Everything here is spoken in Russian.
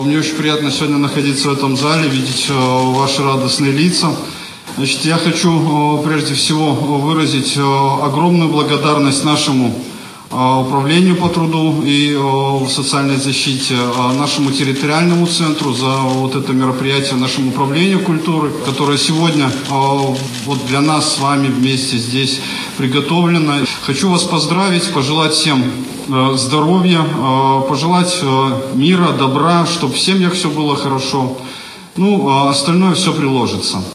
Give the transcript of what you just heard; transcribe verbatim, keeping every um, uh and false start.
Мне очень приятно сегодня находиться в этом зале, видеть ваши радостные лица. Значит, я хочу прежде всего выразить огромную благодарность нашему управлению по труду и социальной защите, нашему территориальному центру за вот это мероприятие, нашему управлению культуры, которое сегодня вот для нас с вами вместе здесь приготовлено. Хочу вас поздравить, пожелать всем здоровья, пожелать мира, добра, чтобы в семьях все было хорошо. Ну, а остальное все приложится.